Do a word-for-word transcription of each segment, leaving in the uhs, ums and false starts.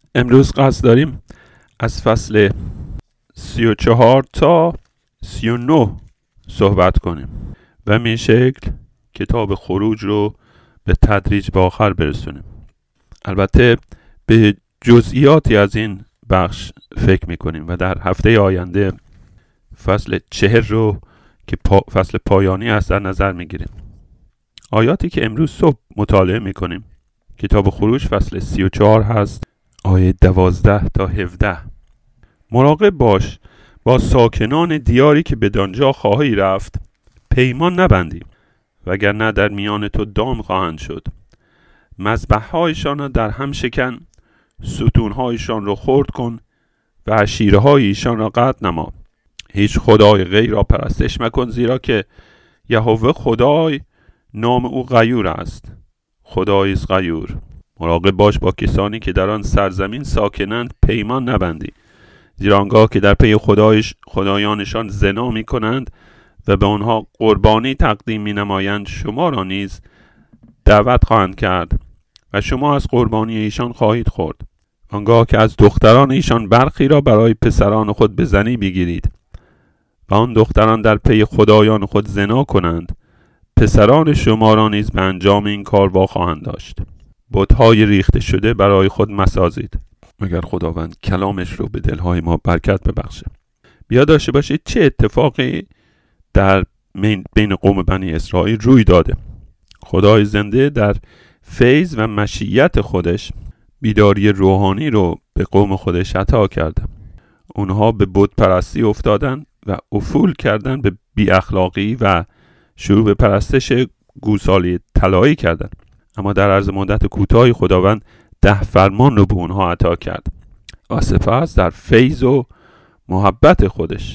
امروز قصد داریم از فصل سی و چهار تا سی و نه صحبت کنیم و به این شکل کتاب خروج رو به تدریج به آخر برسونیم. البته به جزئیاتی از این بخش فکر میکنیم و در هفته آینده فصل چهر رو که پا فصل پایانی است در نظر میگیریم. آیاتی که امروز صبح مطالعه میکنیم کتاب خروج فصل سی و چهار هست، آیه دوازده تا هفده. مراقب باش با ساکنان دیاری که بدانجا خواهی رفت پیمان نبندی، وگرنه در میان تو دام خواهند شد. مذبح‌هایشان را در هم شکن، ستون‌هایشان را خرد کن و عشیره‌های ایشان را قطع نما. هیچ خدای غیر را پرستش مکن، زیرا که یهوه خدای نام او غیور است، خدای است غیور. مراقب باش با کسانی که در آن سرزمین ساکنند پیمان نبندی، زیرا آنگاه که در پی خدایش خدایانشان زنا می کنند و به آنها قربانی تقدیم می نمایند، شما را نیز دعوت خواهند کرد و شما از قربانی ایشان خواهید خورد. آنگاه که از دختران ایشان برخی را برای پسران خود به زنی بگیرید و آن دختران در پی خدایان خود زنا کنند، پسران شما را نیز به انجام این کار وا خواهند داشت. بت‌های ریخته شده برای خود مسازید، مگر خداوند کلامش رو به دلهای ما برکت ببخشه. بیا داشته باشید چه اتفاقی در بین قوم بنی اسرائیل روی داده. خدای زنده در فیض و مشیت خودش بیداری روحانی رو به قوم خودش عطا کرده. اونها به بت پرستی افتادن و افول کردن به بی اخلاقی و شروع به پرستش گوسالی طلایی کردن. اما در عرض مدت کوتاهی خداوند ده فرمان رو به اونها عطا کرد و سپس در فیض و محبت خودش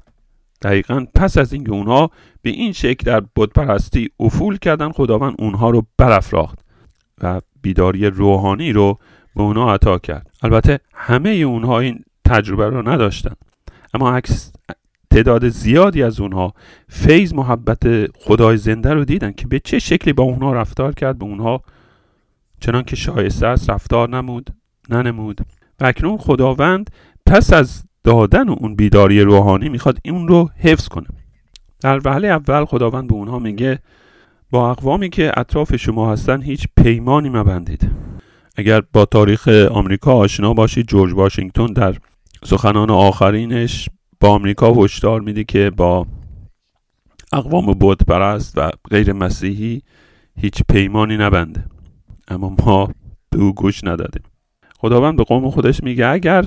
دقیقاً پس از اینکه اونها به این شکل در بت پرستی افول کردن، خداوند اونها رو برافراخت و بیداری روحانی رو به اونها عطا کرد. البته همه اونها این تجربه رو نداشتن، اما عکس تعداد زیادی از اونها فیض محبت خدای زنده رو دیدن که به چه شکلی با اونها رفتار کرد، به اونها چنان که شایسته است رفتار نمود ننمود. و اکنون خداوند پس از دادن اون بیداری روحانی میخواد اون رو حفظ کنه. در وهله اول خداوند به اونها میگه با اقوامی که اطراف شما هستن هیچ پیمانی مبندید. اگر با تاریخ آمریکا آشنا باشید، جورج واشنگتن در سخنان آخرینش با آمریکا هشدار میده که با اقوام بت پرست و غیر مسیحی هیچ پیمانی نبنده، اما ما به او گوش ندادیم. خداوند به قوم خودش میگه اگر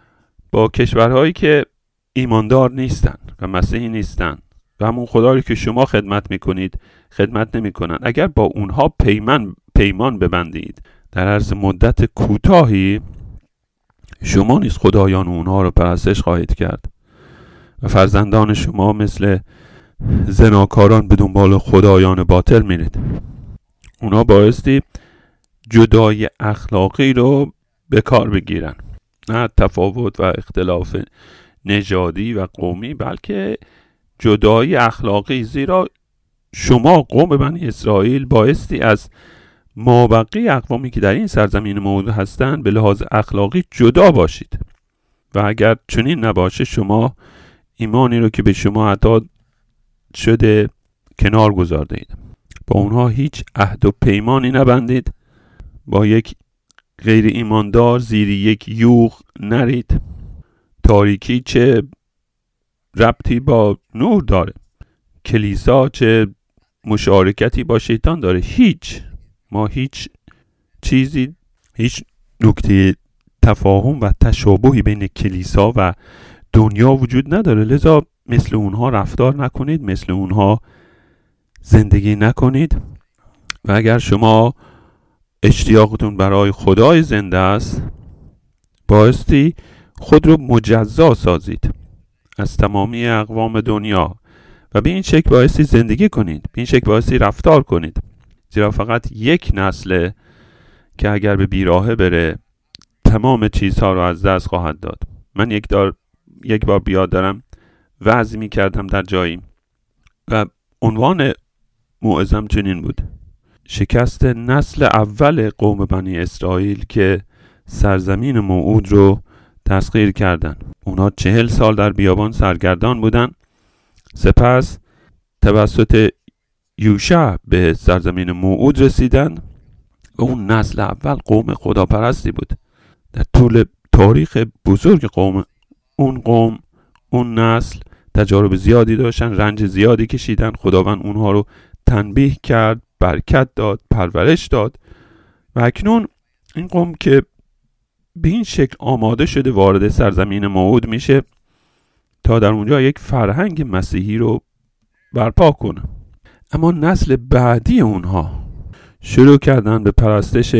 با کشورهایی که ایماندار نیستن و مسیحی نیستن و همون خدایی که شما خدمت میکنید خدمت نمیکنن، اگر با اونها پیمان پیمان ببندید، در عرض مدت کوتاهی شما نیز خدایان اونها رو پرستش خواهید کرد و فرزندان شما مثل زناکاران به دنبال خدایان باطل میرید. اونا بایستی جدای اخلاقی رو به کار بگیرن، نه تفاوت و اختلاف نژادی و قومی، بلکه جدایی اخلاقی. زیرا شما قوم بنی اسرائیل بایستی از مابقی اقوامی که در این سرزمین موجود هستند به لحاظ اخلاقی جدا باشید و اگر چنین نباشه شما ایمانی رو که به شما عطا شده کنار گذارده اید. با اونها هیچ عهد و پیمانی نبندید، با یک غیر ایماندار زیر یک یوغ نرید. تاریکی چه ربطی با نور داره؟ کلیسا چه مشارکتی با شیطان داره؟ هیچ. ما هیچ چیزی، هیچ نکته تفاهم و تشابهی بین کلیسا و دنیا وجود نداره. لذا مثل اونها رفتار نکنید، مثل اونها زندگی نکنید. و اگر شما اشتیاقتون برای خدای زنده است، بایستی خود رو مجزا سازید از تمامی اقوام دنیا و به این شکل بایستی زندگی کنید، به این شکل بایستی رفتار کنید. زیرا فقط یک نسل که اگر به بیراهه بره تمام چیزها رو از دست خواهد داد. من یک دار یک بار بیاد دارم وعظ می کردم در جایی و عنوان موعظم چنین بود: شکست نسل اول قوم بنی اسرائیل که سرزمین موعود رو تسخیر کردن. اونا چهل سال در بیابان سرگردان بودن، سپس توسط یوشع به سرزمین موعود رسیدن و اون نسل اول قوم خداپرستی بود. در طول تاریخ بزرگ قوم اون قوم اون نسل تجارب زیادی داشتن، رنج زیادی کشیدن. خداوند اونها رو تنبیه کرد، برکت داد، پرورش داد و اکنون این قوم که به این شکل آماده شده وارد سرزمین موعود میشه تا در اونجا یک فرهنگ مسیحی رو برپا کنه. اما نسل بعدی اونها شروع کردن به پرستش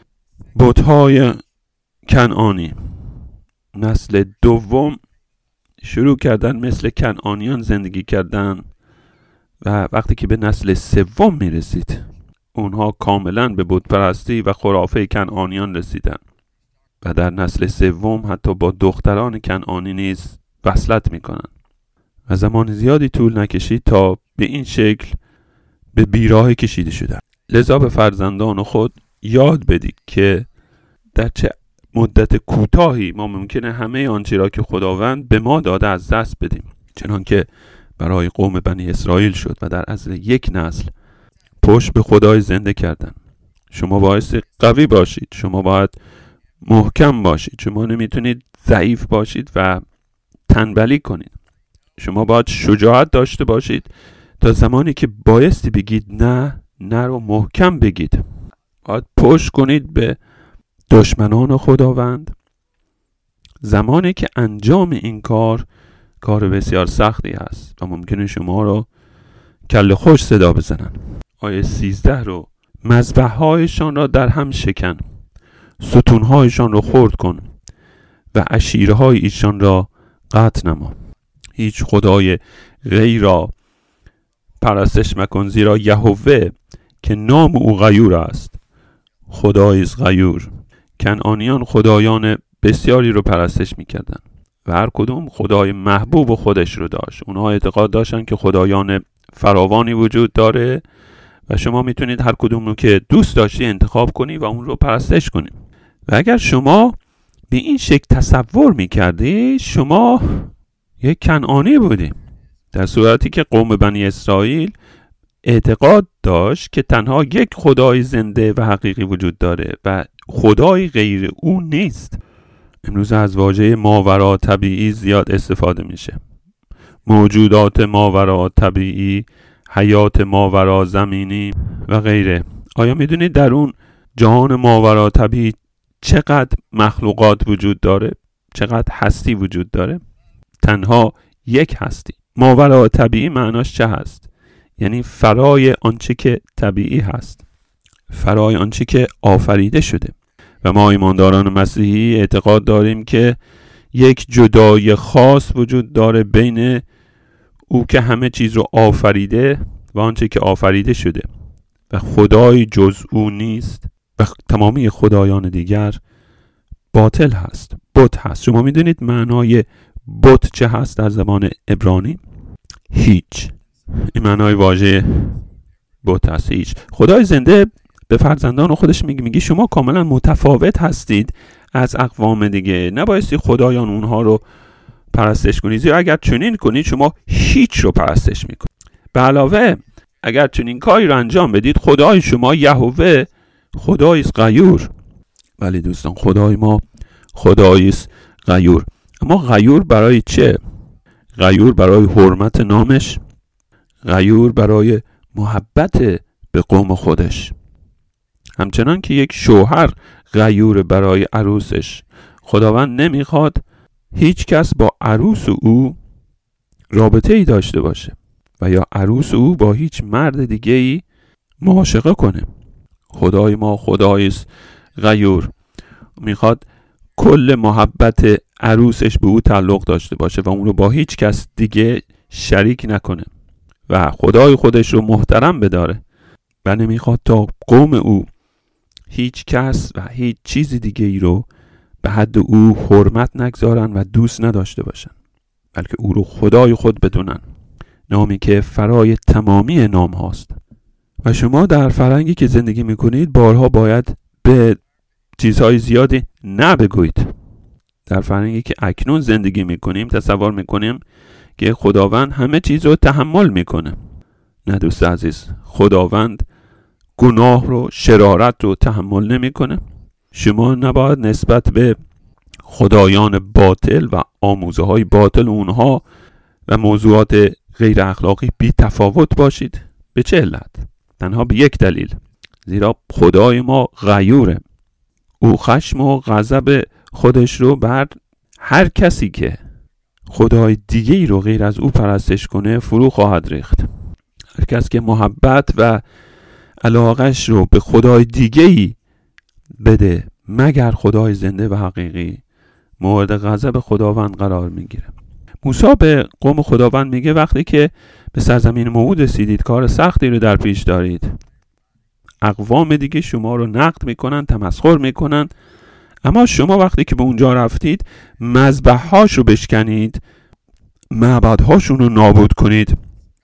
بت‌های کنعانی. نسل دوم شروع کردن مثل کنعانیان زندگی کردن و وقتی که به نسل سوم میرسید اونها کاملا به بت پرستی و خرافه کنعانیان رسیدن و در نسل سوم حتی با دختران کنعانی نیز وصلت میکنن و زمان زیادی طول نکشید تا به این شکل به بیراهه کشیده شدن. لذا به فرزندان خود یاد بدید که در چه مدت کوتاهی ما ممکنه همه آنچه را که خداوند به ما داده از دست بدیم، چنان که برای قوم بنی اسرائیل شد و در عرض یک نسل پشت به خدای زنده کردن. شما باعث قوی باشید، شما باید محکم باشید، شما نمیتونید ضعیف باشید و تنبلی کنید. شما باید شجاعت داشته باشید تا زمانی که بایستی بگید نه، نه رو محکم بگید. باید پشت کنید به دشمنان خداوند زمانی که انجام این کار کار بسیار سختی است و ممکنه شما رو کله خوش صدا بزنن. آیه سیزده رو مذبح‌هایشان را در هم شکن، ستون‌هایشان را خرد کن و عشیره‌های ایشان را قطع نما. هیچ خدای غیر را پرستش مکن، زیرا یهوه که نام او غیور است خدای است غیور. کنعانیان خدایان بسیاری رو پرستش میکردن و هر کدوم خدای محبوب خودش رو داشت. اونها اعتقاد داشتن که خدایان فراوانی وجود داره و شما میتونید هر کدوم رو که دوست داشتی انتخاب کنی و اون رو پرستش کنی. و اگر شما به این شکل تصور میکردی شما یک کنعانی بودی، در صورتی که قوم بنی اسرائیل اعتقاد داشت که تنها یک خدای زنده و حقیقی وجود داره و خدای غیر او نیست. امروز از واژه ماورا طبیعی زیاد استفاده میشه. موجودات ماورا طبیعی، حیات ماورا زمینی و غیره. آیا میدونید در اون جهان ماورا طبیعی چقدر مخلوقات وجود داره؟ چقدر هستی وجود داره؟ تنها یک هستی. ماورا طبیعی معناش چه هست؟ یعنی فرای آنچه که طبیعی هست، فرای آنچه که آفریده شده. و ما ایمانداران مسیحی اعتقاد داریم که یک جدایی خاص وجود داره بین او که همه چیز رو آفریده و آنچه که آفریده شده و خدای جز او نیست و تمامی خدایان دیگر باطل هست، بت هست. شما میدونید معنای بت چه هست در زبان عبرانی؟ هیچ. این معنای واژه بت هست، هیچ. خدای زنده به فرزندان خودش میگه میگه شما کاملا متفاوت هستید از اقوام دیگه، نبایستی خدایان اونها رو پرستش کنید، زیرا اگر چنین کنید شما هیچ رو پرستش میکنید. به علاوه اگر چنین کاری رو انجام بدید خدای شما یهوه خدای است غیور. ولی دوستان خدای ما خدای است غیور. اما غیور برای چه؟ غیور برای حرمت نامش، غیور برای محبت به قوم خودش. همچنان که یک شوهر غیور برای عروسش، خداوند نمیخواد هیچ کس با عروس او رابطه ای داشته باشه و یا عروس او با هیچ مرد دیگه ای معاشقه کنه. خدای ما خدای است غیور، میخواد کل محبت عروسش به او تعلق داشته باشه و اون رو با هیچ کس دیگه شریک نکنه و خدای خودش رو محترم بداره و نمیخواد تا قوم او هیچ کس و هیچ چیز دیگه ای رو به حد او حرمت نگذارن و دوست نداشته باشن، بلکه او رو خدای خود بدونن، نامی که فرای تمامی نام هاست. و شما در فرهنگی که زندگی میکنید بارها باید به چیزهای زیادی نبگویید. در فرهنگی که اکنون زندگی میکنیم تصور میکنیم که خداوند همه چیز رو تحمل میکنه. نه دوست عزیز، خداوند گناه رو، شرارت رو تحمل نمیکنه. شما نباید نسبت به خدایان باطل و آموزه های باطل اونها و موضوعات غیر اخلاقی بی تفاوت باشید. به چه علت؟ تنها به یک دلیل، زیرا خدای ما غیوره. او خشم و غضب خودش رو بر هر کسی که خدای دیگه ای رو غیر از او پرستش کنه فرو خواهد ریخت. هر کس که محبت و علاقش رو به خدای دیگه ای بده مگر خدای زنده و حقیقی مورد غضب خداوند قرار میگیره. موسی به قوم خداوند میگه وقتی که به سرزمین موعود رسیدید کار سختی رو در پیش دارید. اقوام دیگه شما رو نقد میکنن، تمسخر میکنن، اما شما وقتی که به اونجا رفتید مذبح‌هاش رو بشکنید، معبدهاشون رو نابود کنید،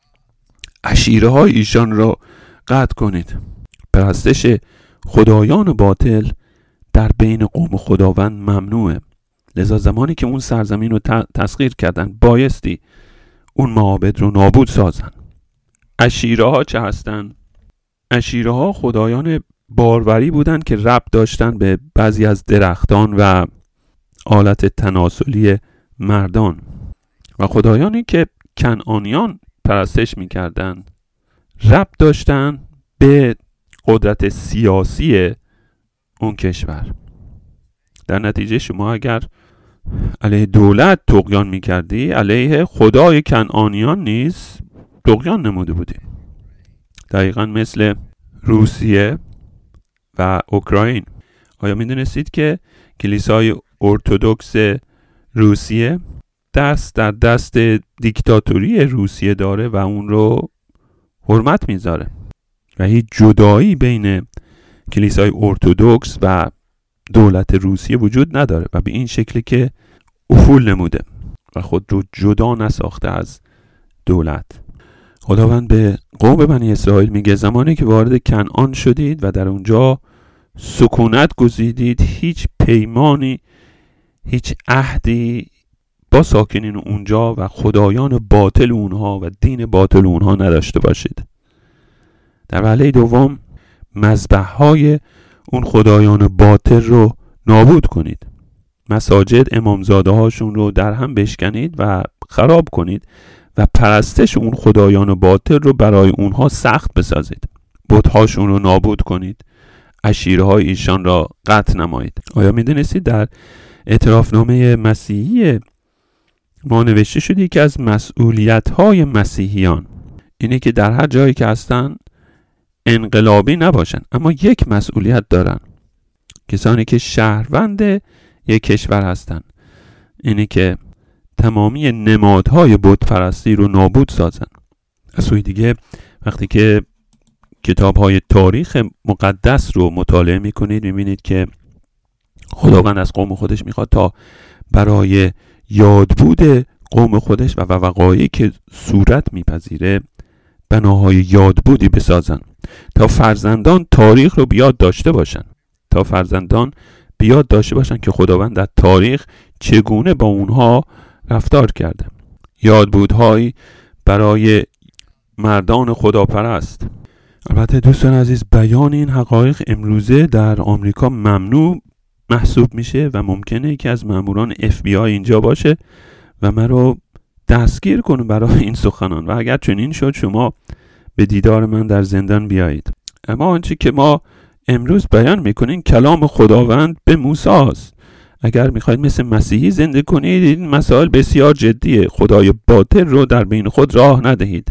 عشیره های ایشان رو قطع کنید. پرستش خدایان باطل در بین قوم خداوند ممنوعه. لذا زمانی که اون سرزمین رو تسخیر کردن بایستی اون معابد رو نابود سازن. عشیره ها چه هستن؟ عشیره ها خدایان باروری بودن که ربط داشتن به بعضی از درختان و آلت تناسلی مردان و خدایانی که کنعانیان پرستش میکردن ربط داشتن به قدرت سیاسی اون کشور. در نتیجه شما اگر علیه دولت طغیان میکردی، علیه خدای کنعانیان نیز طغیان نموده بودی. دقیقا مثل روسیه و اوکراین. آیا میدونستید که کلیسای ارتدوکس روسیه دست در دست دیکتاتوری روسیه داره و اون رو حرمت میذاره و هیچ جدایی بین کلیسای ارتدوکس و دولت روسیه وجود نداره و به این شکلی که افول نموده و خود رو جدا نساخته از دولت. خداوند به قوم بنی اسرائیل میگه زمانی که وارد کنعان شدید و در اونجا سکونت گزیدید هیچ پیمانی، هیچ عهدی با ساکنین اونجا و خدایان باطل اونها و دین باطل اونها نداشته باشید. در وهله دوم مذبح‌های اون خدایان باطل رو نابود کنید. مساجد امامزاده هاشون رو در هم بشکنید و خراب کنید و پرستش اون خدایان باطل رو برای اونها سخت بسازید. بت‌هاشون رو نابود کنید. عشیره های ایشان را قطع نمایید. آیا میدونستید در اعترافنامه مسیحی ما نوشته شده که از مسئولیت های مسیحیان اینه که در هر جایی که هستن انقلابی نباشن، اما یک مسئولیت دارن. کسانی که شهروند یک کشور هستن اینه که تمامی نمادهای بت پرستی رو نابود سازن. از سوی دیگه وقتی که کتاب‌های تاریخ مقدس رو مطالعه می‌کنید می‌بینید که خداوند از قوم خودش می‌خواد تا برای یادبود قوم خودش و وقایعی که صورت می‌پذیره بناهای یادبودی بسازن تا فرزندان تاریخ رو بیاد داشته باشن، تا فرزندان بیاد داشته باشن که خداوند در تاریخ چگونه با اونها رفتار کرده. یادبودهایی برای مردان خداپرست. البته دوستان عزیز، بیان این حقایق امروزه در آمریکا ممنوع محسوب میشه و ممکنه یکی از ماموران اف بی آی اینجا باشه و من رو دستگیر کنه برای این سخنان و اگر چنین شد شما به دیدار من در زندان بیایید. اما آنچه که ما امروز بیان میکنیم کلام خداوند به موسی است. اگر میخواید مثل مسیحی زنده کنید این مسائل بسیار جدیه. خدای باطل رو در بین خود راه ندهید.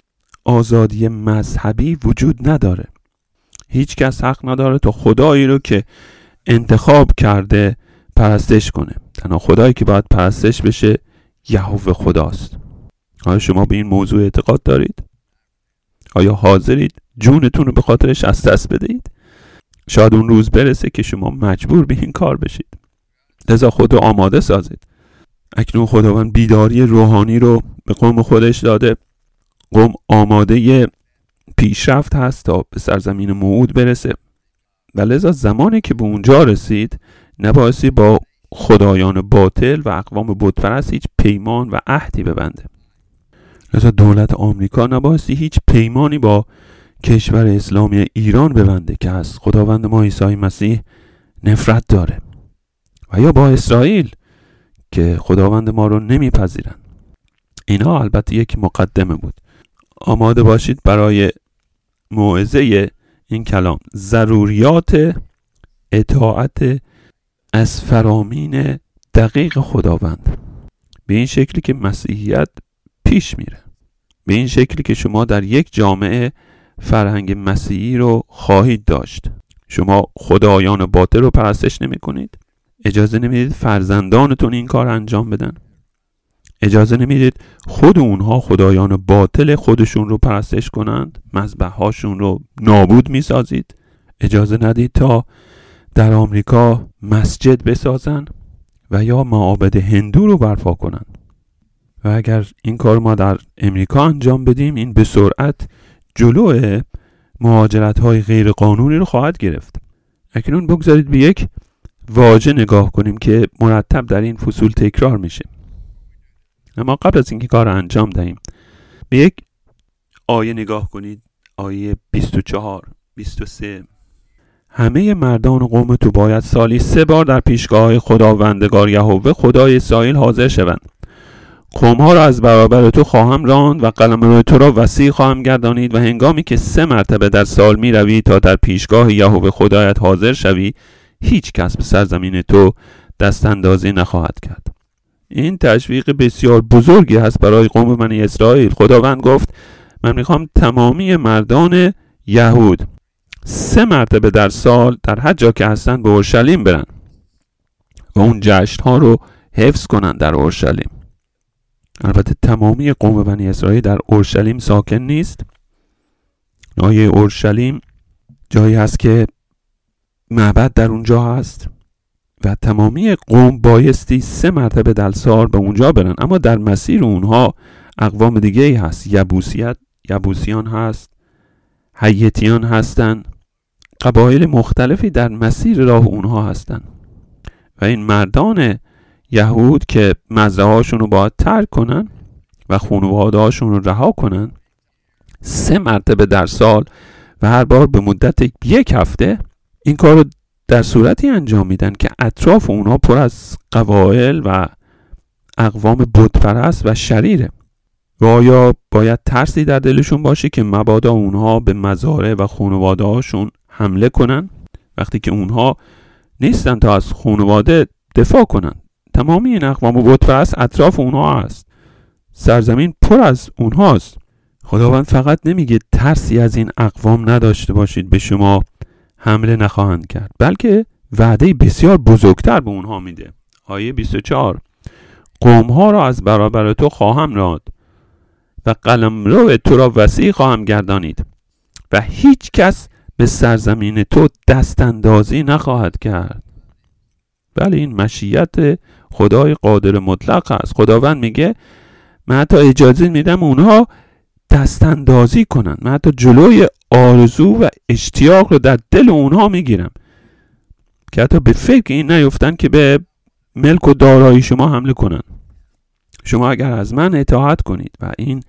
آزادی مذهبی وجود نداره. هیچ کس حق نداره تا خدایی رو که انتخاب کرده پرستش کنه. تنها خدایی که باید پرستش بشه یهوه خداست. آیا شما به این موضوع اعتقاد دارید؟ آیا حاضرید جونتون رو به خاطرش از دست بدهید؟ شاید اون روز برسه که شما مجبور به این کار بشید. لذا خود رو آماده سازید. اکنون خداوند بیداری روحانی رو به قوم خودش داده. قوم آماده پیشرفت هست تا به سرزمین موعود برسه. و لذا زمانی که به اونجا رسید نبایستی با خدایان باطل و اقوام بتپرست هیچ پیمان و عهدی ببنده. لذا دولت آمریکا نبایستی هیچ پیمانی با کشور اسلامی ایران ببنده که از خداوند ما عیسی مسیح نفرت داره، و یا با اسرائیل که خداوند ما رو نمیپذیرن. اینا البته یک مقدمه بود. آماده باشید برای موعظه این کلام. ضروریات اطاعت از فرامین دقیق خداوند به این شکلی که مسیحیت پیش میره، به این شکلی که شما در یک جامعه فرهنگ مسیحی رو خواهید داشت. شما خدایان باطل رو پرستش نمی کنید، اجازه نمیدید فرزندانتون این کار انجام بدن، اجازه نمیدید خود اونها خدایان باطل خودشون رو پرستش کنند، مذبح هاشون رو نابود میسازید. اجازه ندید تا در آمریکا مسجد بسازن و یا معابد هندو رو برپا کنن. و اگر این کار ما در امریکا انجام بدیم، این به سرعت جلو مهاجرت های غیر قانونی رو خواهد گرفت. اکنون بگذارید به یک واژه نگاه کنیم که مرتب در این فصول تکرار میشه. اما قبل از اینکه کار انجام دهیم به یک آیه نگاه کنید. آیه بیست و چهار بیست و سه: همه مردان قوم تو باید سالی سه بار در پیشگاه خداوندگار یهوه خدای اسرائیل حاضر شوند. قوم‌ها را از برابر تو خواهم راند و قلمرو تو را وسیع خواهم گردانید، و هنگامی که سه مرتبه در سال می روی تا در پیشگاه یهوه خدایت حاضر شوی، هیچ کس به سرزمین تو دست اندازی نخواهد کرد. این تشویق بسیار بزرگی هست برای قوم بنی اسرائیل. خداوند گفت من میخوام تمامی مردان یهود سه مرتبه در سال در هر جا که هستن به اورشلیم برن و اون جشن ها رو حفظ کنن در اورشلیم. البته تمامی قوم بنی اسرائیل در اورشلیم ساکن نیست. نایه اورشلیم جایی هست که معبد در اونجا هست و تمامی قوم بایستی سه مرتبه در سال به اونجا برن. اما در مسیر اونها اقوام دیگه ای هست. یبوسیت یبوسیان هست، حیتیان هستن، قبایل مختلفی در مسیر راه اونها هستن و این مردان یهود که مزرعه هاشون رو باید ترک کنن و خانواده هاشون رو رها کنن، سه مرتبه در سال و هر بار به مدت یک هفته این کار رو در صورتی انجام میدن که اطراف اونها پر از قبایل و اقوام بتپرست و شریره. و آیا باید ترسی در دلشون باشه که مبادا اونها به مزارع و خانواده هاشون حمله کنن وقتی که اونها نیستن تا از خانواده دفاع کنن؟ تمامی این اقوام بتپرست اطراف اونها هست، سرزمین پر از اونهاست. خداوند فقط نمیگه ترسی از این اقوام نداشته باشید به شما حمله نخواهند کرد، بلکه وعده بسیار بزرگتر به اونها میده. آیه بیست و چهار: قومها را از برابر تو خواهم راند و قلمرو تو را وسیع خواهم گردانید و هیچ کس به سرزمین تو دست اندازی نخواهد کرد. بله، این مشیت خدای قادر مطلق است. خداوند میگه من حتی اجازه میدم اونها دست اندازی کنن، من حتی جلوی آرزو و اشتیاق رو در دل اونها میگیرم که حتی به فکر این نیفتن که به ملک و دارایی شما حمله کنن. شما اگر از من اطاعت کنید و این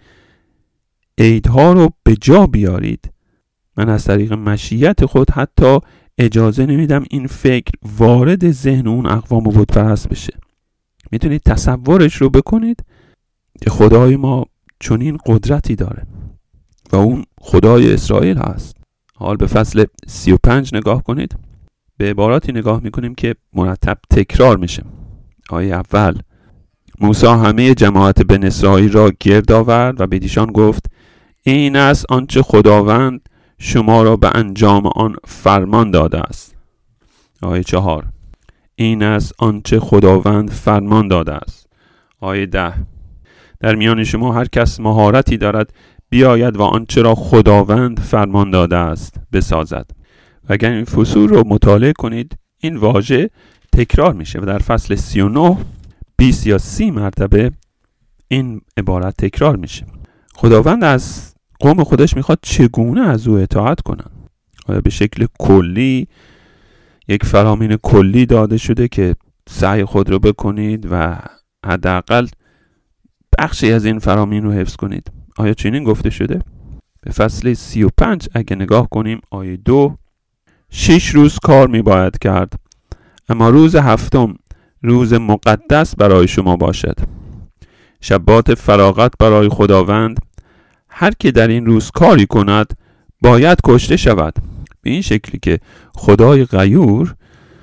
عیدها رو به جا بیارید، من از طریق مشیت خود حتی اجازه نمیدم این فکر وارد ذهن اون اقوام بتپرست بشه. میتونید تصورش رو بکنید که خدای ما چنین قدرتی داره و اون خدای اسرائیل هست. حال به فصل سی و پنج نگاه کنید. به عباراتی نگاه میکنیم که مرتب تکرار میشه. آیه اول: موسی همه جماعت بنی اسرائیل را گرد آورد و به ایشان گفت این است آنچه خداوند شما را به انجام آن فرمان داده است. آیه چهار: این است آنچه خداوند فرمان داده است. آیه ده: در میان شما هر کس مهارتی دارد بیاید و آنچه را خداوند فرمان داده است بسازد. و اگر این فصول رو مطالعه کنید این واژه تکرار میشه و در فصل سی و نه بیست یا سی مرتبه این عبارت تکرار میشه. خداوند از قوم خودش میخواد چگونه از او اطاعت کنن. آیا به شکل کلی یک فرامین کلی داده شده که سعی خود رو بکنید و حداقل بخشی از این فرامین رو حفظ کنید. آیا چنین گفته شده؟ به فصل سی و پنج اگه نگاه کنیم، آیه دو، شش روز کار می باید کرد، اما روز هفتم روز مقدس برای شما باشد، شبات فراغت برای خداوند. هر که در این روز کاری کند باید کشته شود. به این شکلی که خدای غیور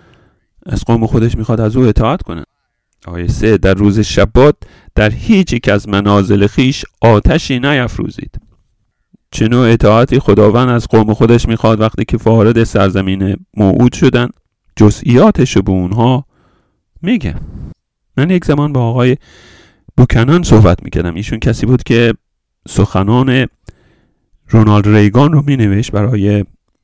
از قوم خودش میخواد از او اطاعت کنند. آیه سه، در روز شبات در هیچ یک از منازل خیش آتشی نیفروزید. چه نوع اطاعتی خداوند از قوم خودش میخواد وقتی که وارد سرزمین موعود شدن؟ جزئیاتش رو به اونها میگه. من یک زمان با آقای بوکنان صحبت میکردم. ایشون کسی بود که سخنان رونالد ریگان رو مینوشت برای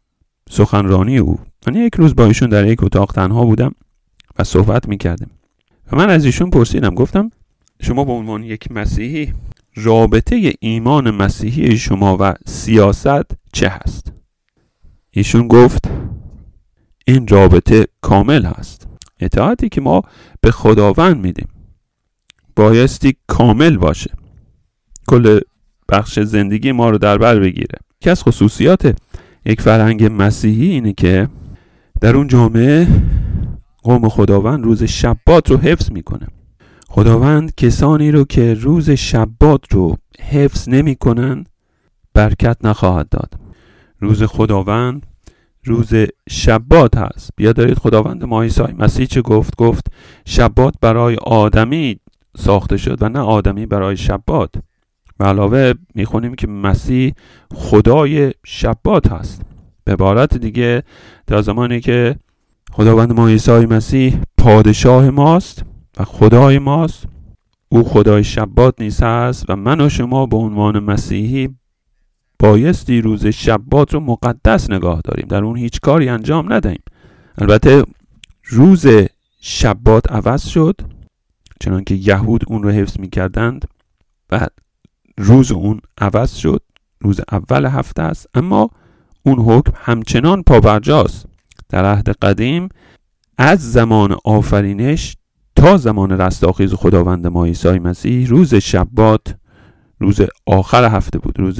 سخنرانی او. من یک روز با ایشون در یک اتاق تنها بودم و صحبت میکردم و من از ایشون پرسیدم، گفتم شما به عنوان یک مسیحی رابطه ایمان مسیحی شما و سیاست چه هست؟ ایشون گفت این رابطه کامل هست. اطاعتی که ما به خداوند میدیم بایستی کامل باشه، کل بخش زندگی ما رو در بر بگیره. یکی از خصوصیات یک فرهنگ مسیحی اینه که در اون جامعه قوم خداوند روز شبات رو حفظ میکنه. خداوند کسانی رو که روز شبات رو حفظ نمی کنن برکت نخواهد داد. روز خداوند روز شبات هست. بیا دارید خداوند ما عیسی مسیح چه گفت؟ گفت شبات برای آدمی ساخته شد و نه آدمی برای شبات. به علاوه میخونیم که مسیح خدای شبات هست. به عبارت دیگه در زمانی که خداوند ما عیسی مسیح پادشاه ماست و خدای ماست، او خدای شبات نیز هست و من و شما به عنوان مسیحی بایستی روز شبات رو مقدس نگاه داریم، در اون هیچ کاری انجام ندهیم. البته روز شبات عوض شد، چنان که یهود اون رو حفظ می کردند و روز اون عوض شد، روز اول هفته است، اما اون حکم همچنان پابرجاست. در عهد قدیم از زمان آفرینش تا زمان رستاخیز خداوند ما عیسی مسیح روز شبات روز آخر هفته بود، روز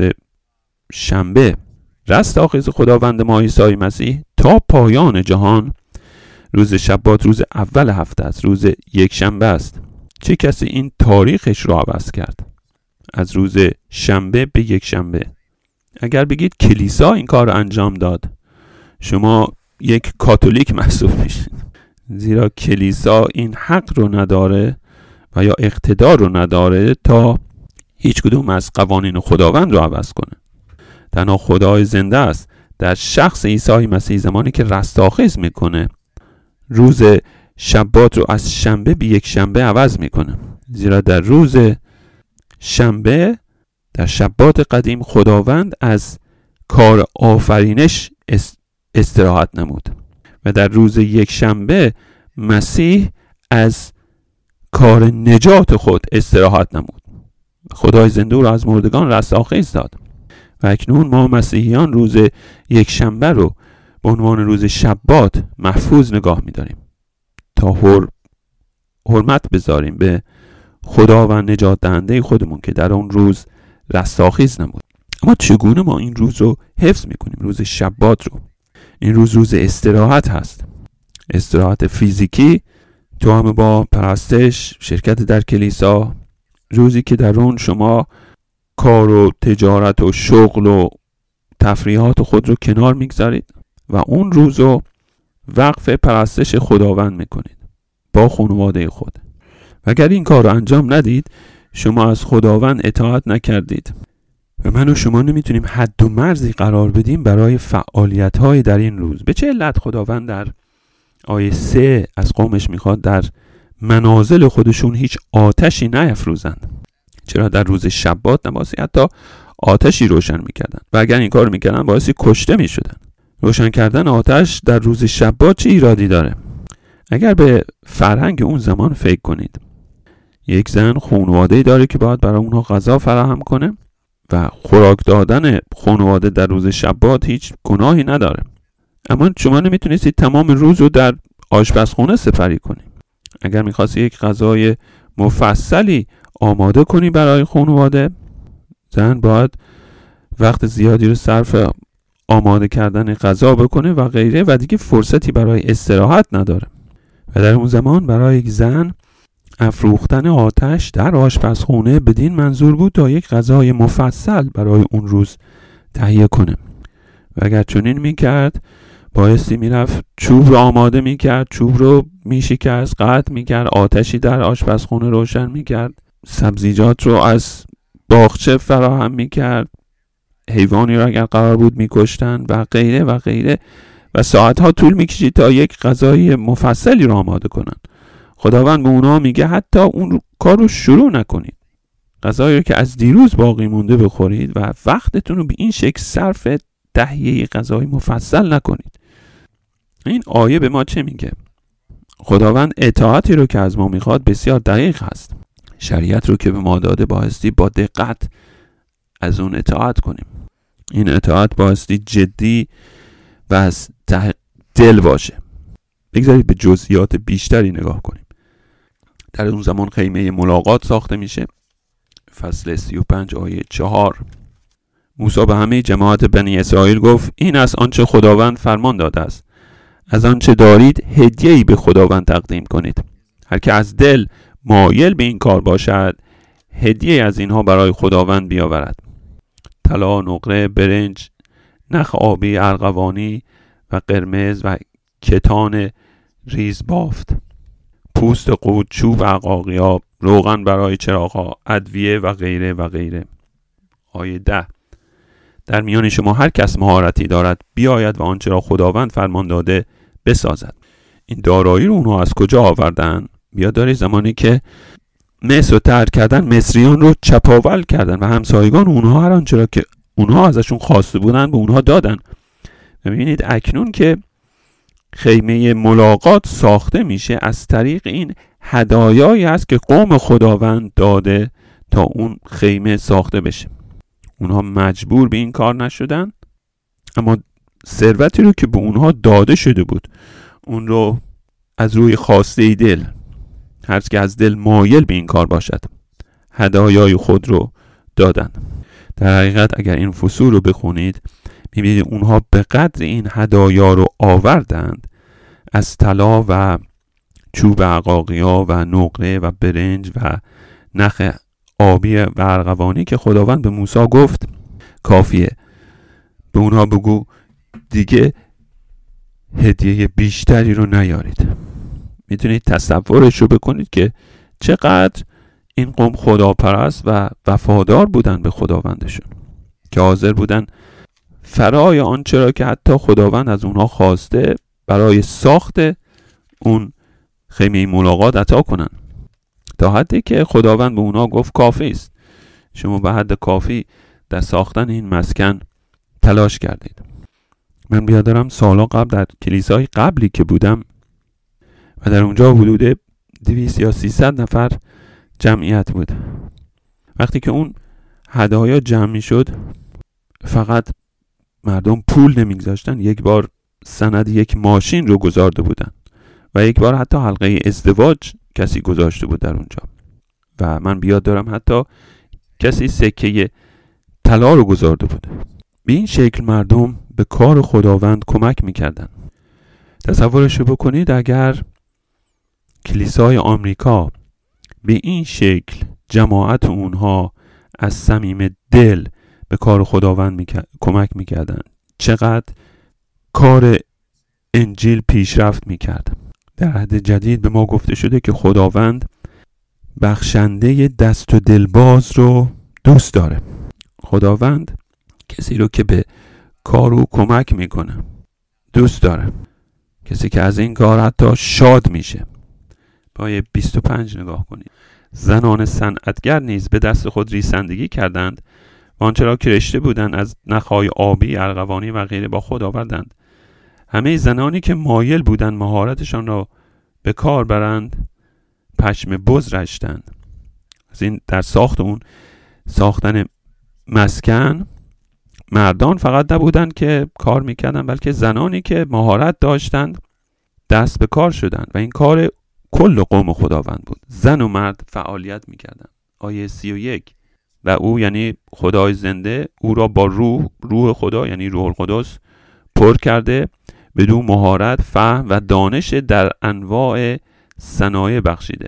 شنبه. رستاخیز خداوند ما عیسی مسیح تا پایان جهان روز شبات روز اول هفته است، روز یک شنبه است. چه کسی این تاریخش رو عوض کرد از روز شنبه به یک شنبه؟ اگر بگید کلیسا این کار رو انجام داد، شما یک کاتولیک محسوب میشید، زیرا کلیسا این حق رو نداره و یا اقتدار رو نداره تا هیچ کدوم از قوانین خداوند رو عوض کنه. تنها خدای زنده است در شخص عیسی مسیح زمانی که رستاخیز میکنه روز شبات رو از شنبه به یک شنبه عوض میکنه، زیرا در روز شنبه در شبات قدیم خداوند از کار آفرینش استراحت نمود و در روز یک شنبه مسیح از کار نجات خود استراحت نمود. خدای زنده را از مردگان رستاخیز داد و اکنون ما مسیحیان روز یک شنبه رو به عنوان روز شبات محفوظ نگاه می‌داریم تا حر... حرمت بذاریم به خدا و نجات دهنده خودمون که در اون روز رستاخیز نمود. اما چگونه ما این روز رو حفظ می‌کنیم؟ روز شبات رو. این روز روز استراحت هست، استراحت فیزیکی تو هم با پرستش، شرکت در کلیسا، روزی که در اون شما کار و تجارت و شغل و تفریحات خود رو کنار میگذارید و اون روز رو وقف پرستش خداوند میکنید با خانواده خود. و اگر این کار رو انجام ندید شما از خداوند اطاعت نکردید و من و شما نمیتونیم حد و مرزی قرار بدیم برای فعالیت های در این روز. به چه علت خداوند در آیه سه از قومش میخواد در منازل خودشون هیچ آتشی نیفروزند؟ چرا در روز شبات نباسی حتی آتشی روشن میکردن و اگر این کار میکردن باعثی کشته میشدن. روشن کردن آتش در روز شبات چه ایرادی داره؟ اگر به فرهنگ اون زمان فکر کنید، یک زن خانواده‌ای داره که باید برای اونها غذا فراهم کنه و خوراک دادن خانواده در روز شبات هیچ گناهی نداره. اما شما نمیتونستید تمام روز رو در آشپزخونه سپری کنی. اگر میخواستی یک غذای مفصلی آماده کنی برای خانواده، زن باید وقت زیادی رو صرف آماده کردن غذا بکنه و غیره و دیگه فرصتی برای استراحت نداره. و در اون زمان برای یک زن افروختن آتش در آشپزخونه بدین منظور بود تا یک غذای مفصل برای اون روز تهیه کنه. و اگر چنین میکرد بایستی میرفت چوب رو آماده میکرد، چوب رو میشکست، قطع میکرد، آتشی در آشپزخونه روشن میکرد، سبزیجات رو از باغچه فراهم میکرد، حیوانی رو اگر قرار بود میکشتن و غیره و غیره و ساعتها طول میکشید تا یک غذای مفصلی رو آماده کنن. خداوند به اونا میگه حتی اون کار رو شروع نکنید، غذایی رو که از دیروز باقی مونده بخورید و وقتتون رو به این شکل صرف تهیه غذای مفصل نکنید. این آیه به ما چه میگه؟ خداوند اطاعتی رو که از ما میخواد بسیار دقیق هست. شریعت رو که به ما داده بایستی با دقت از اون اطاعت کنیم. این اطاعت بایستی جدی و از ته دل باشه. بگذارید به جزئیات بیشتری نگاه کنیم. در اون زمان خیمه ملاقات ساخته میشه. فصل سی و پنج آیه چهار. موسی به همه جماعت بنی اسرائیل گفت این از آنچه خداوند فرمان داده است، از آنچه دارید هدیه‌ای به خداوند تقدیم کنید. هر که از دل مایل به این کار باشد هدیه از اینها برای خداوند بیاورد: طلا، نقره، برنج، نخ آبی، ارغوانی و قرمز و کتان ریز بافت، پوست قود، چوب عقاقیاب، روغن برای چراغ‌ها، ادویه و غیره و غیره. آیه ده. در میان شما هر کس مهارتی دارد بیاید و آنچه را خداوند فرمان داده بسازد. این دارایی رو اونها از کجا آوردن؟ بیاد داره زمانی که مصر رو ترک کردن، مصریان رو چپاول کردن و همسایگان اونها هر آنچه را که اونها ازشون خواسته بودن به اونها دادن. ببینید اکنون که خیمه ملاقات ساخته میشه از طریق این هدایایی است که قوم خداوند داده تا اون خیمه ساخته بشه. اونها مجبور به این کار نشدن، اما ثروتی رو که به اونها داده شده بود اون رو از روی خواسته دل، هرچه که از دل مایل به این کار باشد، هدایای خود رو دادن. در حقیقت اگر این فصول رو بخونید میبینید اونها به قدر این هدایا رو آوردند از طلا و چوب عقاقیا و نقره و برنج و نخ آبی و ارغوانی که خداوند به موسی گفت کافیه. به اونها بگو دیگه هدیه بیشتری رو نیارید. میتونید تصورش رو بکنید که چقدر این قوم خداپرست و وفادار بودن به خداوندشون که حاضر بودن فرای آنچه را که حتی خداوند از اونها خواسته برای ساخت اون خیمه ملاقات عطا کنن، تا حدی که خداوند به اونها گفت کافی است، شما به حد کافی در ساختن این مسکن تلاش کردید. من بیادرم سالا قبل در کلیسای قبلی که بودم و در اونجا حدود دویست یا سیصد نفر جمعیت بود. وقتی که اون هدایا جمع می شد فقط مردم پول نمیگذاشتن، یک بار سند یک ماشین رو گذارده بودن و یک بار حتی حلقه ازدواج کسی گذاشته بود در اونجا و من بیاد دارم حتی کسی سکه طلا رو گذارده بود. به این شکل مردم به کار خداوند کمک میکردن. تصورش رو بکنید اگر کلیسای آمریکا به این شکل جماعت اونها از صمیم دل به کار خداوند میکرد، کمک میکردن، چقدر کار انجیل پیشرفت میکرد. در عهد جدید به ما گفته شده که خداوند بخشنده دست و دلباز رو دوست داره. خداوند کسی رو که به کارو کمک میکنه دوست داره، کسی که از این کار حتی شاد میشه. پای بیست و پنج نگاه کنید. زنان صنعتگر نیز به دست خود ریسندگی کردند و آنچه را که رشته بودند از نخهای آبی، ارغوانی و غیره با خود آوردند. همه زنانی که مایل بودند مهارتشان را به کار برند پشم بز رشتند. از این در ساخت اون ساختن مسکن مردان فقط نبودند که کار میکردن، بلکه زنانی که مهارت داشتند دست به کار شدند و این کار کل قوم خداوند بود. زن و مرد فعالیت میکردن. آیه سی و یک: و او یعنی خدای زنده او را با روح روح خدا یعنی روح القدس پر کرده، بدون مهارت، فهم و دانش در انواع صنایع بخشیده،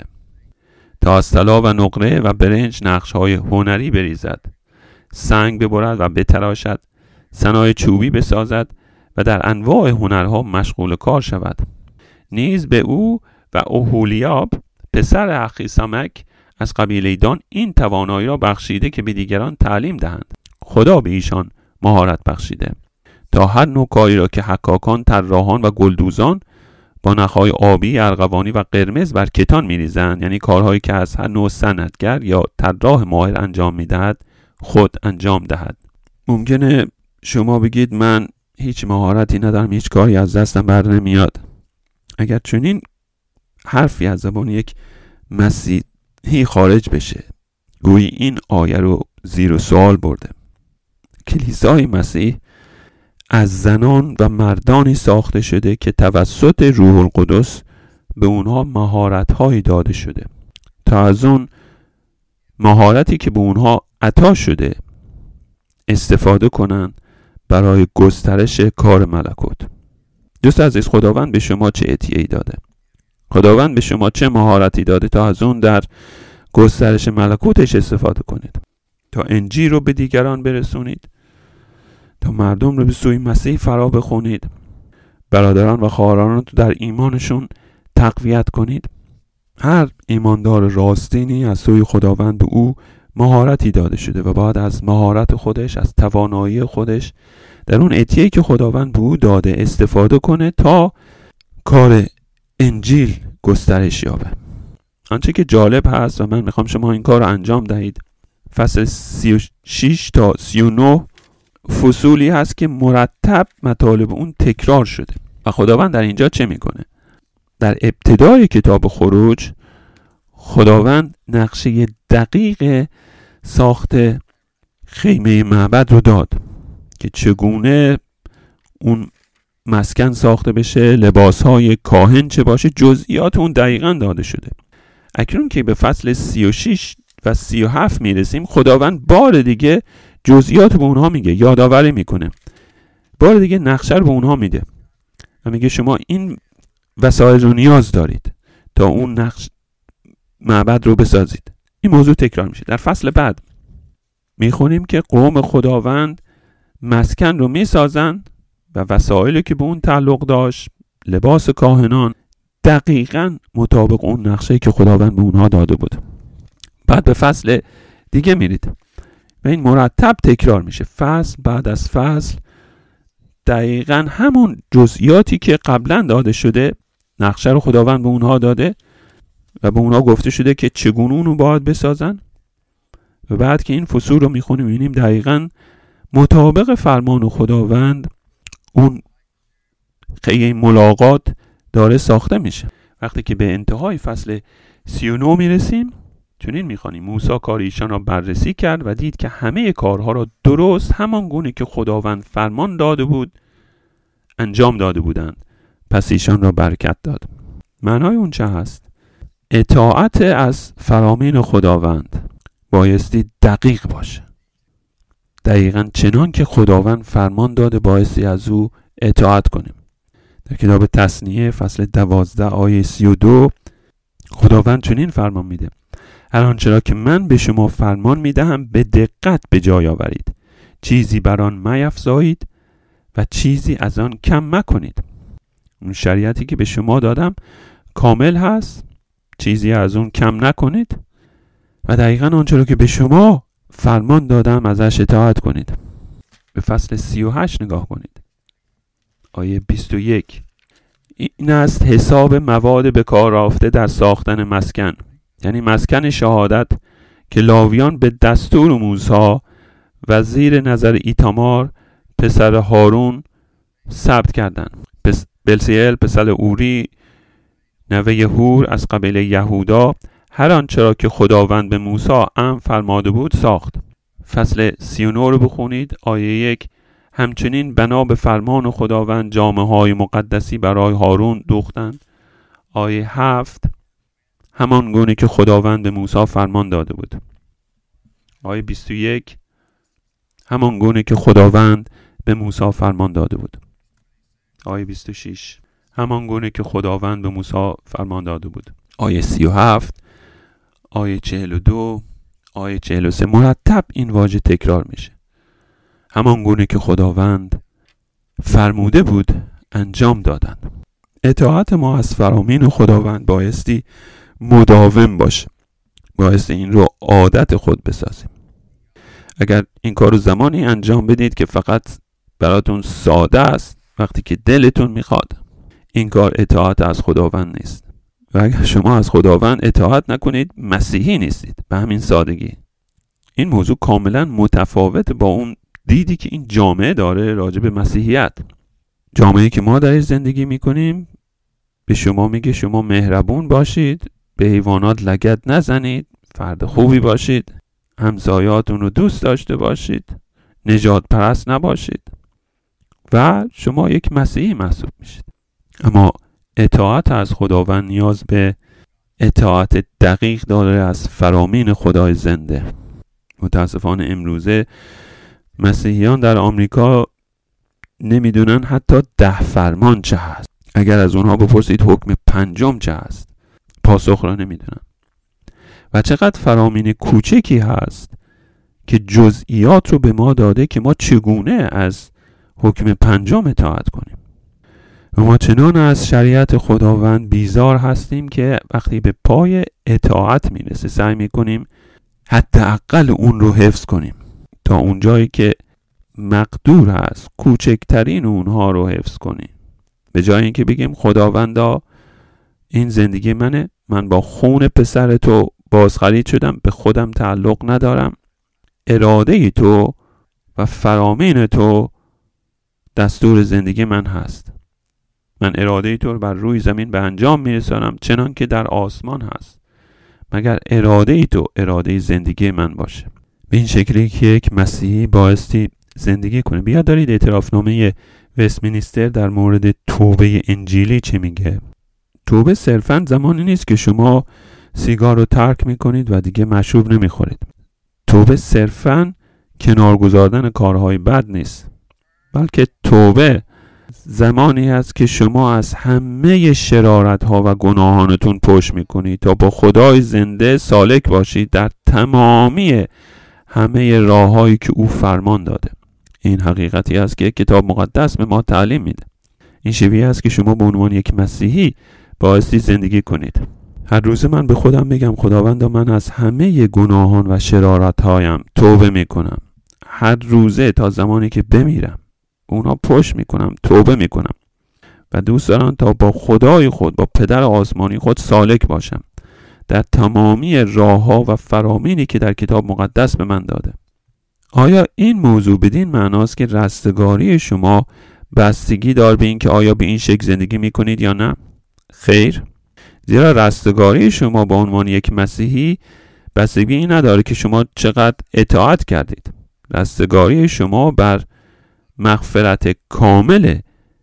تا از طلا و نقره و برنج نقش‌های هنری بریزد، سنگ ببرد و بتراشد، صنایع چوبی بسازد و در انواع هنرها مشغول کار شود. نیز به او و اوهولیاب پسر اخیسامک از قبیله دان این توانایی را بخشیده که به دیگران تعلیم دهند. خدا به ایشان مهارت بخشیده تا هر نوع کاری را که حکاکان، طراحان و گلدوزان با نخهای آبی، ارغوانی و قرمز بر کتان می‌ریزند، یعنی کارهایی که از هر نوع صنعتگر یا طراح ماهر انجام می‌دهد، خود انجام دهد. ممکنه شما بگید من هیچ مهارتی ندارم، هیچ کاری از دستم بر نمیاد. اگر چنین حرفی از زبان یک مسیحی خارج بشه، گویی این آیه رو زیر سوال برده. کلیسای مسیح از زنان و مردانی ساخته شده که توسط روح القدس به اونها مهارت‌هایی داده شده تا از اون مهارتی که به اونها عطا شده استفاده کنن برای گسترش کار ملکوت. دوست عزیز، خداوند به شما چه عطیه‌ای داده؟ خداوند به شما چه مهارتی داده تا از اون در گسترش ملکوتش استفاده کنید، تا انجیل رو به دیگران برسونید، تا مردم رو به سوی مسیح فرا بخونید، برادران و خواهران رو در ایمانشون تقویت کنید. هر ایماندار راستینی از سوی خداوند به او مهارتی داده شده و باید از مهارت خودش، از توانایی خودش در اون عطیه‌ای که خداوند به او داده استفاده کنه تا کار انجیل گسترش یابه. آنچه که جالب هست و من میخوام شما این کار رو انجام دهید، فصل سی و شش تا سی و نه فصولی هست که مرتب مطالب اون تکرار شده و خداوند در اینجا چه میکنه؟ در ابتدای کتاب خروج خداوند نقشه دقیق ساخت خیمه معبد رو داد که چگونه اون مسکن ساخته بشه، لباسهای کاهن چه باشه، جزئیات اون دقیقاً داده شده. اکنون که به فصل سی و شش و سی و هفت میرسیم، خداوند بار دیگه جزئیات به اونها میگه، یادآوری میکنه، بار دیگه نقشه رو به اونها میده و میگه شما این وسایل رو نیاز دارید تا اون نقش معبد رو بسازید. این موضوع تکرار میشه. در فصل بعد میخونیم که قوم خداوند مسکن رو میسازن و وسایلی که به اون تعلق داشت، لباس کاهنان، دقیقاً مطابق اون نقشه‌ای که خداوند به اونها داده بود. بعد به فصل دیگه میرید و این مرتب تکرار میشه، فصل بعد از فصل دقیقاً همون جزئیاتی که قبلا داده شده، نقشه رو خداوند به اونها داده و به اونها گفته شده که چگونه اونو باید بسازن. و بعد که این فصول رو میخونیم میبینیم دقیقاً مطابق فرمان خداوند اون خیمه ملاقات داره ساخته میشه. وقتی که به انتهای فصل سی و نه میرسیم، چنین میخوانیم: موسی کار ایشان را بررسی کرد و دید که همه کارها را درست همان گونه که خداوند فرمان داده بود انجام داده بودند، پس ایشان را برکت داد. معنای اون چه هست؟ اطاعت از فرامین خداوند بایستی دقیق باشه، دقیقاً چنان که خداوند فرمان داده بایستی از او اطاعت کنیم. در کتاب تثنیه فصل دوازده آیه سی و دو خداوند چنین فرمان میده: هر آنچه را که من به شما فرمان میدهم به دقت به جای آورید، چیزی بر آن میفزایید و چیزی از آن کم مکنید. اون شریعتی که به شما دادم کامل هست، چیزی از اون کم نکنید و دقیقاً آنچه را که به شما فرمان دادم ازش اطاعت کنید. به فصل سی و هشت نگاه کنید، آیه بیست و یک: این است حساب مواد به کار رفته در ساختن مسکن، یعنی مسکن شهادت، که لاویان به دستور موسی و زیر نظر ایتامار پسر هارون ثبت کردند. پس بلسیل پسر اوری نوه هور از قبیله یهودا هر آنچه را که خداوند به موسی امر فرماده بود ساخت. فصل سی و نه رو بخونید، آیه یک همچنین بنا به فرمان خداوند جامه های مقدسی برای هارون دوختند. آیه هفت، همان گونه که خداوند به موسی فرمان داده بود. آیه بیست و یک، همان گونه که خداوند به موسی فرمان داده بود. آیه بیست و شش، همان گونه که خداوند به موسی فرمان داده بود. آیه سی و هفت، آیه چهل و دو، آیه چهل و سه، مرتب این واژه تکرار میشه. همان گونه که خداوند فرموده بود انجام دادند. اطاعت ما از فرامین خداوند بایستی مداوم باشه. بایستی این رو عادت خود بسازیم. اگر این کارو زمانی انجام بدید که فقط براتون ساده است، وقتی که دلتون میخواد، این کار اطاعت از خداوند نیست. و اگر شما از خداوند اطاعت نکنید، مسیحی نیستید. به همین سادگی. این موضوع کاملا متفاوت با اون دیدی که این جامعه داره راجع به مسیحیت. جامعه‌ای که ما درش زندگی میکنیم به شما میگه شما مهربون باشید، به حیوانات لگد نزنید، فرد خوبی باشید، همسایه‌هاتون رو دوست داشته باشید، نژاد پرست نباشید و شما یک مسیحی محسوب میشید. اما اطاعت از خداوند نیاز به اطاعت دقیق داره از فرامین خدای زنده. متاسفانه امروزه مسیحیان در آمریکا نمیدونن حتی ده فرمان چه هست. اگر از اونها بپرسید حکم پنجم چه هست، پاسخ را نمیدونن. و چقدر فرامین کوچکی هست که جزئیات رو به ما داده که ما چگونه از حکم پنجم اطاعت کنیم. و ما چنان از شریعت خداوند بیزار هستیم که وقتی به پای اطاعت میرسه سعی میکنیم حداقل اون رو حفظ کنیم تا اونجایی که مقدور هست کوچکترین اونها رو حفظ کنیم. به جای اینکه بگیم خداوندا این زندگی منه، من با خون پسر تو بازخرید شدم، به خودم تعلق ندارم، اراده تو و فرامین تو دستور زندگی من هست، من اراده تو رو بر روی زمین به انجام میرسانم چنان که در آسمان هست، مگر اراده تو اراده زندگی من باشه. به این شکلی که یک مسیحی بایستی زندگی کنه. بیا دارید اعترافنامه وستمینستر در مورد توبه انجیلی چه میگه. توبه صرفاً زمانی نیست که شما سیگار رو ترک میکنید و دیگه مشروب نمیخورید. توبه صرفاً کنار گذاردن کارهای بد نیست، بلکه توبه زمانی است که شما از همه شرارت ها و گناهانتون پشت میکنید تا با خدای زنده سالک باشید در تمامی همه راههایی که او فرمان داده. این حقیقتی است که کتاب مقدس به ما تعلیم میده. این شیوه است که شما به عنوان یک مسیحی بایستی زندگی کنید. هر روز من به خودم میگم خداوندا من از همه گناهان و شرارت هایم توبه میکنم. هر روزه تا زمانی که بمیرم اونا پشت میکنم، توبه میکنم و دوست دارم تا با خدای خود، با پدر آسمانی خود سالک باشم در تمامی راه ها و فرامینی که در کتاب مقدس به من داده. آیا این موضوع بدین معناست که رستگاری شما بستگی دار به این که آیا به این شکل زندگی میکنید یا نه؟ خیر، زیرا رستگاری شما با عنوان یک مسیحی بستگی نداره که شما چقدر اطاعت کردید. رستگاری شما بر مغفرت کامل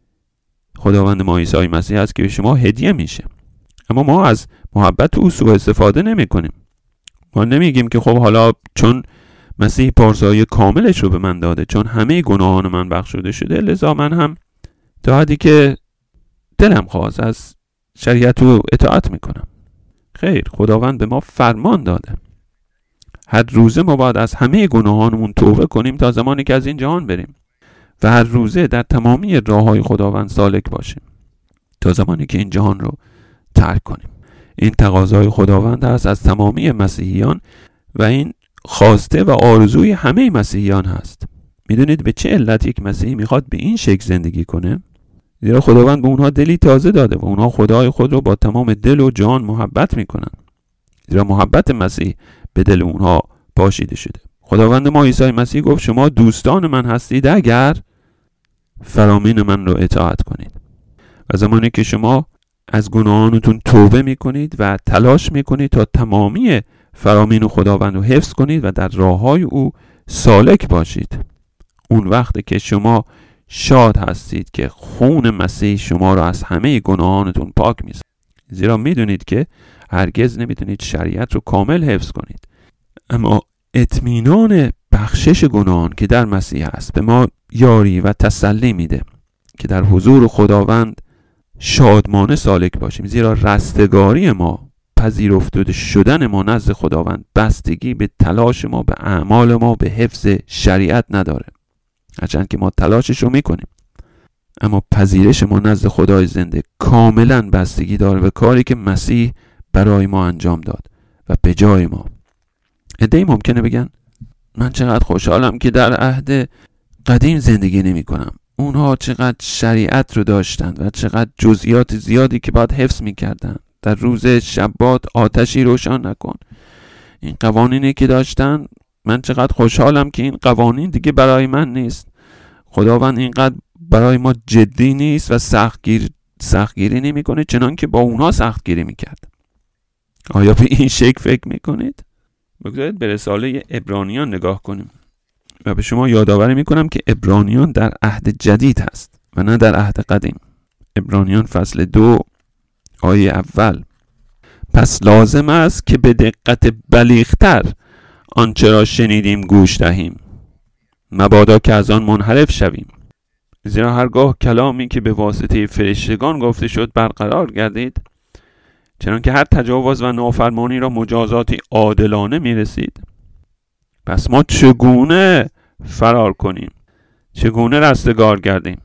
خداوند ما عیسی مسیح است که به شما هدیه میشه. اما ما از محبت او سوء استفاده نمی کنیم. ما نمیگیم که خب حالا چون مسیح پارسایی کاملش رو به من داده، چون همه گناهان من بخشوده شده، لذا من هم تا حدی که دلم خواست از شریعت رو اطاعت میکنم. خیر، خداوند به ما فرمان داده هر روزه ما باید از همه گناهانمون توبه کنیم تا زمانی که از این جهان بریم و هر روزه در تمامی راههای خداوند سالک باشیم تا زمانی که این جهان رو ترک کنیم. این تقاضای خداوند است از تمامی مسیحیان و این خواسته و آرزوی همه مسیحیان هست. میدونید به چه علت یک مسیحی میخواد به این شکل زندگی کنه؟ زیرا خداوند به اونها دلی تازه داده و اونها خدای خود رو با تمام دل و جان محبت میکنن. زیرا محبت مسیح به دل اونها پاشیده شده. خداوند ما عیسی مسیح گفت شما دوستان من هستید اگر فرامین من رو اطاعت کنید. و زمانی که شما از گناهانتون توبه میکنید و تلاش میکنید تا تمامی فرامین خداوند رو حفظ کنید و در راههای او سالک باشید، اون وقته که شما شاد هستید که خون مسیح شما را از همه گناهانتون پاک می‌سازد. زیرا میدونید که هرگز نمیتونید شریعت رو کامل حفظ کنید، اما اطمینان بخشش گناهان که در مسیح است به ما یاری و تسلی میده که در حضور خداوند شادمانه سالک باشیم، زیرا رستگاری ما، پذیرفته شدن ما نزد خداوند بستگی به تلاش ما، به اعمال ما، به حفظ شریعت نداره، هرچند که ما تلاشش رو میکنیم، اما پذیرش ما نزد خدای زنده کاملا بستگی داره به کاری که مسیح برای ما انجام داد و به جای ما. عده‌ای ممکنه بگن من چقدر خوشحالم که در عهد قدیم زندگی نمی کنم. اونها چقدر شریعت رو داشتن و چقدر جزئیات زیادی که باید حفظ می کردن. در روز شبات آتشی روشن نکن. این قوانینی که داشتن، من چقدر خوشحالم که این قوانین دیگه برای من نیست. خداوند اینقدر برای ما جدی نیست و سختگیر سختگیری نمی کنه چنان که با اونها سختگیری می کرد. آیا به این شکل فکر می کنید؟ بگذارید به رساله عبرانیان نگاه کنیم و به شما یادآوری میکنم که عبرانیان در عهد جدید هست و نه در عهد قدیم. عبرانیان فصل دو آیه اول: پس لازم است که به دقت بلیغتر آنچه را شنیدیم گوش دهیم، مبادا که از آن منحرف شویم. زیرا هرگاه کلامی که به واسطه فرشتگان گفته شد برقرار گردید، چنان که هر تجاوز و نافرمانی را مجازاتی عادلانه می رسید، پس ما چگونه فرار کنیم؟ چگونه رستگار گردیم؟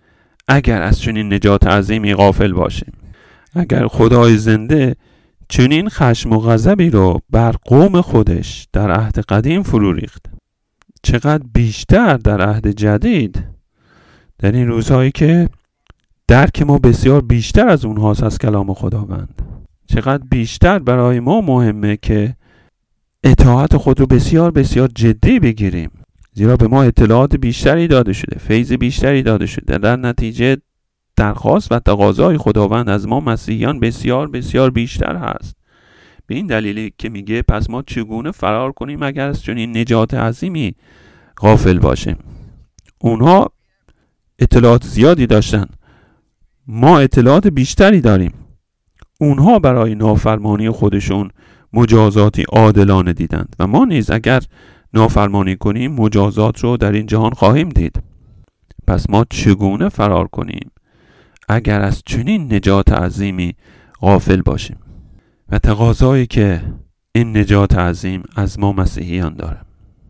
اگر از چنین نجات عظیمی غافل باشیم. اگر خدای زنده چنین خشم و غضبی رو بر قوم خودش در عهد قدیم فرو ریخت، چقدر بیشتر در عهد جدید، در این روزهایی که درک ما بسیار بیشتر از اونهاست از کلام خداوند، چقدر بیشتر برای ما مهمه که اطاعت خود رو بسیار بسیار جدی بگیریم، زیرا به ما اطلاعات بیشتری داده شده، فیض بیشتری داده شده. در نتیجه درخواست و تقاضای خداوند از ما مسیحیان بسیار بسیار بیشتر هست. به این دلیلی که میگه پس ما چگونه فرار کنیم اگر از چنین نجات عظیمی غافل باشیم. اونها اطلاعات زیادی داشتن، ما اطلاعات بیشتری داریم. اونها برای نافرمانی خودشون مجازاتی عادلانه دیدند و ما نیز اگر نافرمانی کنیم مجازات رو در این جهان خواهیم دید. پس ما چگونه فرار کنیم اگر از چنین نجات عظیمی غافل باشیم؟ و تقاضایی که این نجات عظیم از ما مسیحیان داره.